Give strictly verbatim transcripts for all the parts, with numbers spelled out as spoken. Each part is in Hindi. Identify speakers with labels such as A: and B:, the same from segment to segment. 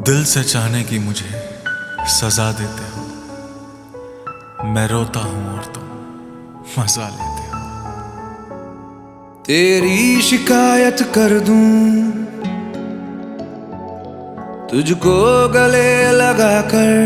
A: दिल से चाहने की मुझे सजा देते हो। मैं रोता हूं और तुम मजा लेते हो।
B: तेरी शिकायत कर दूं तुझको गले लगाकर,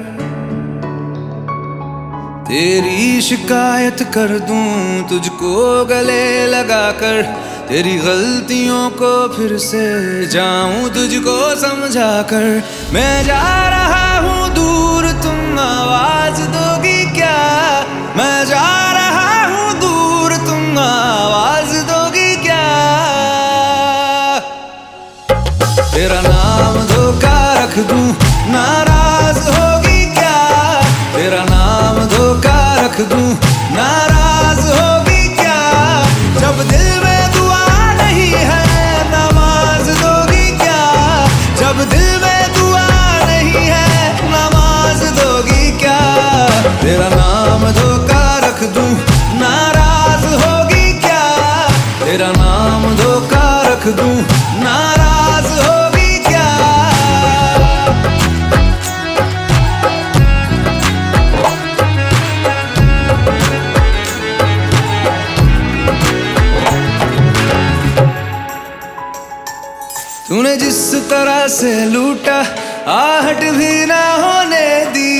B: तेरी शिकायत कर दूं तुझको गले लगाकर, तेरी गलतियों को फिर से जाऊं तुझको समझा कर। मैं जा रहा हूं दूर, तुम आवाज दोगी क्या? मैं जा रहा हूं दूर, तुम आवाज दोगी क्या? तेरा नाम धोखा रख दूं, नाराज होगी क्या? तेरा नाम धोखा रख दूं, नाराज होगी क्या? जब दिल में दुआ नहीं है, नमाज दोगी क्या? जब दिल में दुआ नहीं है, नमाज दोगी क्या? तेरा नाम धोखा रख दूं, नाराज होगी क्या? तेरा नाम धोखा रख दूं, नाराज होगी क्या? तूने जिस तरह से लूटा, आहट भी ना होने दी।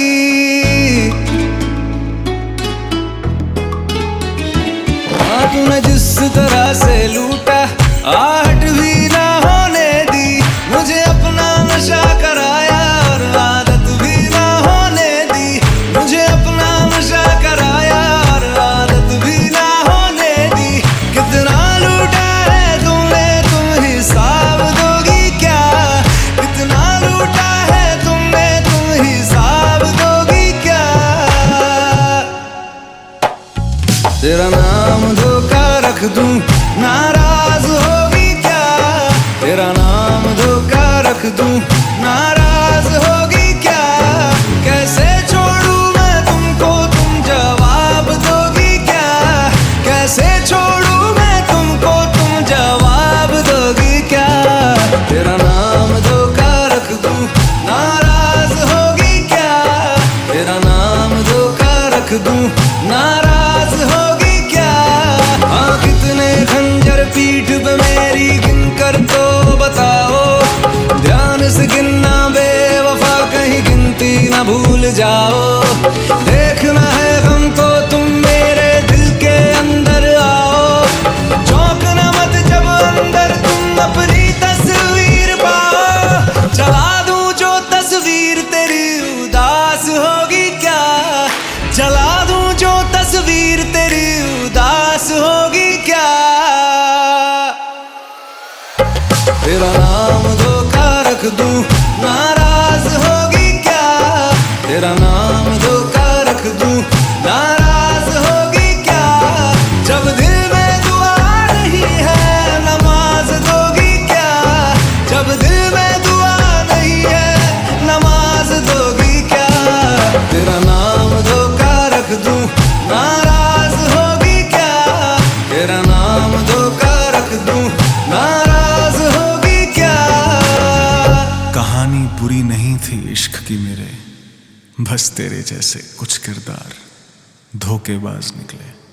B: हाँ, तूने जिस तरह से लूटा, आहट भी ना होने दी। मुझे अपना नशा कराया और आदत भी ना होने दी। मुझे अपना नशा कराया और आदत भी ना होने दी। कितना लूटा है तुमने, तुम हिसाब दोगी क्या? कितना लूटा है तुमने, तुम हिसाब दोगी क्या? तेरा नाम धोखा रख दूं, नाराज होगी क्या? तेरा नाम धोखा रख दूं, नाराज होगी क्या? कैसे छोड़ूं मैं तुमको, तुम जवाब दोगी क्या? कैसे छोड़ूं मैं तुमको, तुम जवाब दोगी क्या? तेरा नाम धोखा रख दूं, नाराज होगी क्या? तेरा नाम धोखा रख दूं, नाराज होगी क्या? हाँ, कितने खंजर पीठ पे मेरी गिनकर तो बताओ। ध्यान से गिनना बेवफा, कहीं गिनती ना भूल जाओ। देखना है हमको तुम मेरे दिल के अंदर आओ। चौंकना मत जब अंदर तुम अपनी तस्वीर पाओ। जला दूं जो तस्वीर तेरी, उदास होगी क्या? जला दूं जो तस्वीर तेरी, उदास होगी क्या? तेरा नाम धोखा रख दूं, नाराज होगी क्या? तेरा नाम धोखा रख दूं, नाराज होगी क्या? जब दिल में दुआ नहीं है, नमाज दोगी क्या? जब दिल में दुआ नहीं है, नमाज दोगी क्या? तेरा नाम धोखा रख दूं, नाराज होगी क्या? तेरा नाम धोखा रख दूं, नाराज होगी क्या?
A: कहानी बुरी नहीं थी इश्क की मेरे, बस तेरे जैसे कुछ किरदार धोखेबाज निकले।